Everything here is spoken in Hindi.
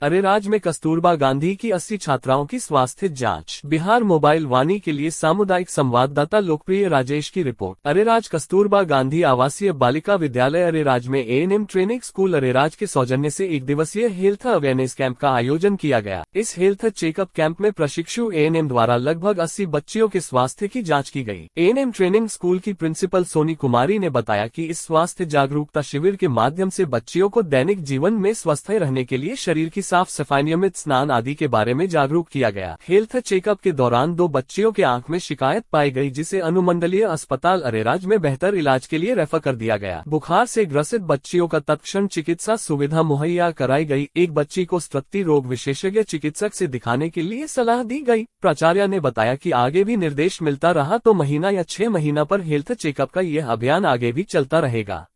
अरेराज में कस्तूरबा गांधी की 80 छात्राओं की स्वास्थ्य जांच। बिहार मोबाइल वाणी के लिए सामुदायिक संवाददाता लोकप्रिय राजेश की रिपोर्ट। अरेराज कस्तूरबा गांधी आवासीय बालिका विद्यालय अरेराज में एएनएम ट्रेनिंग स्कूल अरेराज के सौजन्य से 1 दिवसीय हेल्थ अवेयरनेस कैंप का आयोजन किया गया। इस हेल्थ चेकअप कैंप में प्रशिक्षु एएनएम द्वारा लगभग 80 बच्चियों के स्वास्थ्य की जाँच की गयी। एएनएम ट्रेनिंग स्कूल की प्रिंसिपल सोनी कुमारी ने बताया कि इस स्वास्थ्य जागरूकता शिविर के माध्यम से बच्चियों को दैनिक जीवन में स्वस्थ रहने के लिए शरीर की साफ सफाई, नियमित स्नान आदि के बारे में जागरूक किया गया। हेल्थ चेकअप के दौरान 2 बच्चियों के आंख में शिकायत पाई गई, जिसे अनुमंडलीय अस्पताल अरेराज में बेहतर इलाज के लिए रेफर कर दिया गया। बुखार से ग्रसित बच्चियों का तत्क्षण चिकित्सा सुविधा मुहैया कराई गई। एक बच्ची को स्तृति रोग विशेषज्ञ चिकित्सक से दिखाने के लिए सलाह दी गई। प्राचार्य ने बताया कि आगे भी निर्देश मिलता रहा तो महीना या 6 महीना पर हेल्थ चेकअप का यह अभियान आगे भी चलता रहेगा।